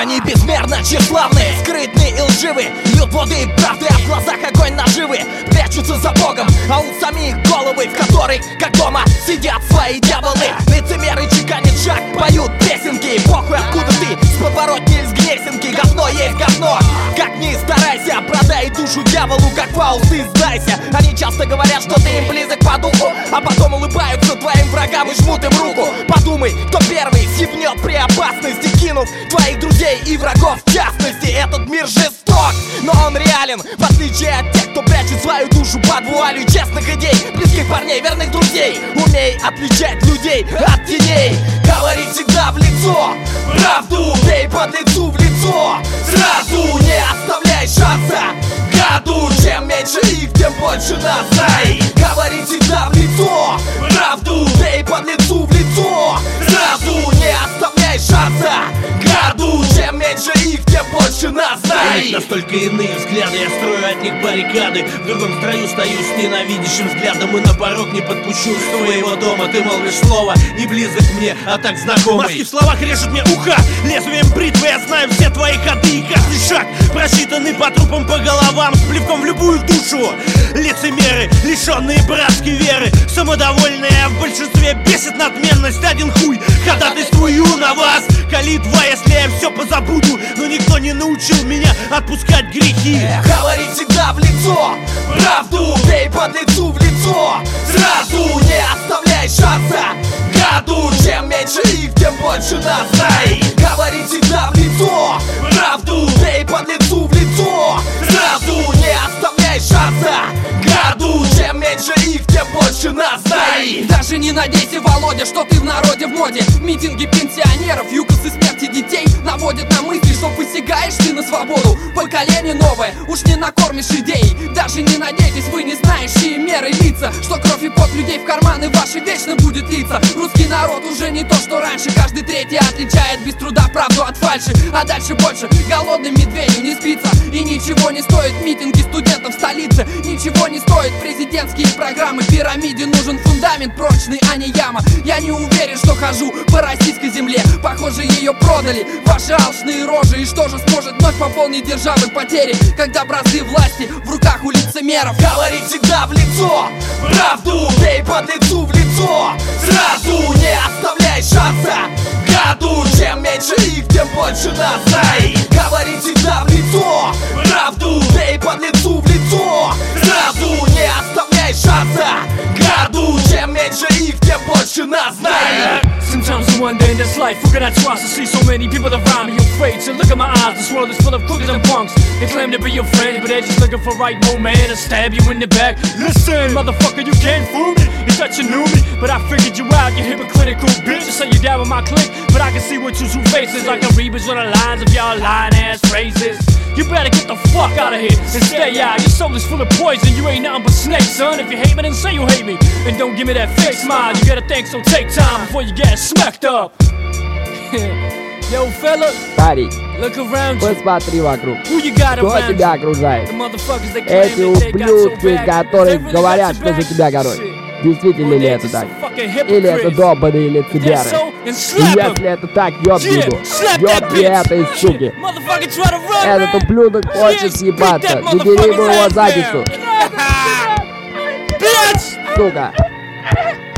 Они безмерно тщеславные, скрытные и лживые, льют воды правды, а в глазах огонь наживы. Прячутся за Богом, а у самих головы, в которой, как дома, сидят свои дьяволы. Лицемеры чеканят шаг, поют песенки. Похуй, откуда ты, с подворотни из Гнесинки. Говно есть говно, как ни старайся. Продай душу дьяволу, как Фауст, и сдайся. Они часто говорят, что ты им близок по духу, а потом улыбаются твоим врагам и жмут им руку. Подумай, кто первый съебнет при опасности, кинув твоих друзей и врагов в частности. Этот мир жесток, но он реален, в отличие от тех, кто прячет свою душу под вуалью честных идей, близких парней, верных друзей. Умей отличать людей от теней. Говори всегда в лицо правду, бей под лицу в лицо сразу, не оставляй шанса гаду. Чем меньше их, тем больше нас, знай. Говори всегда в лицо правду, бей под лицу в лицо сразу, не оставляй шанса гаду. Чем меньше их, тем больше нас, знай. Настолько иные взгляды, я строю от них баррикады. В другом строю стою с ненавидящим взглядом, и на порог не подпущу с твоего дома. Ты молвишь слово, не близок мне, а так знакомый. Маски в словах режут мне уха, лезвием бритвы я знаю все твои ходы и каждый шаг просчитанный по трупам, по головам, с плевком в любую душу. Лицемеры, лишенные братской веры, самодовольные, а в большинстве бесит надменность. Один хуй, ходатайствую на вас, калитва, если я все позабуду. Но никто не научил меня отпускать грехи. Говори всегда в лицо правду, бей под лицу в лицо сразу, не оставляй шанса гаду. Чем меньше их, тем больше нас, знай. Говори всегда в лицо правду, бей под лицу в лицо сразу, не оставляй шанса гаду. Чем меньше их, тем больше нас, знай. Даже не надейся, Володя, что ты в народе в моде. Митинги пенсионеров, юкосы смерти детей наводят на мысли, что посягаешь ты на свободу. Поколение новое, уж не накормишь идей. Даже не надейтесь, вы не знающие меры лица, что кровь и пот людей в карманы ваши вечно будет литься. Русский народ уже не то, что раньше. Каждый третий отличает без труда правду от фальши. А дальше больше голодным медведю не спится. И ничего не стоит митинги студентов в столице. Ничего не стоит президентские программы. Пирамиде нужен фундамент прочный, а не яма. Я не уверен, что хожу по российской земле. Похоже, ее продали ваши алчные рожи. И что же сможет вновь пополнить державы потери, когда бразды власти в руках у лицемеров? Говори всегда в лицо правду, бей под лицу в лицо сразу, не оставляй шанса гаду. Чем меньше их, тем больше нас, знай. Говори всегда в лицо правду, бей под лицу в лицо сразу, не оставляй шанса гаду. Чем меньше их, тем больше нас, знай. Sometimes I wonder in this life, who can I trust? I see so many people around me afraid to look at my eyes. This world is full of crooked and punks. They claim to be your friends, but they're just looking for right moment to stab you in the back. Listen, motherfucker, you can't fool me. You thought you knew me, but I figured you out, you hypocritical bitch. I say you down with my clique, but I can see what your true faces. I can read between the lines of y'all lying ass phrases. You better get the fuck out of here and stay out. Your soul is full of poison, you ain't nothing but snakes, son. If you hate me, then say you hate me, and don't give me that fake smile. You gotta think, so take time before you get smacked up. Yo, fella, Парень, look around you. посмотри вокруг. Who you got Кто around тебя you? окружает? The motherfuckers that Эти claim that they got your ублюдки, back. которые They really говорят, got что your за back? тебя горой. Shit. Действительно Or ли they're это just так? some fucking Или это hypocrites. долбаные If that's лицемеры? so, then И slap 'em. если это так, ёб Yeah, его. slap that Ёб и bitch. этой суки. Motherfucker try to run, Этот man. ублюдок хочет Yeah, съебаться. beat that Забери motherfucker's его ass задницу, down. Bitch! сука.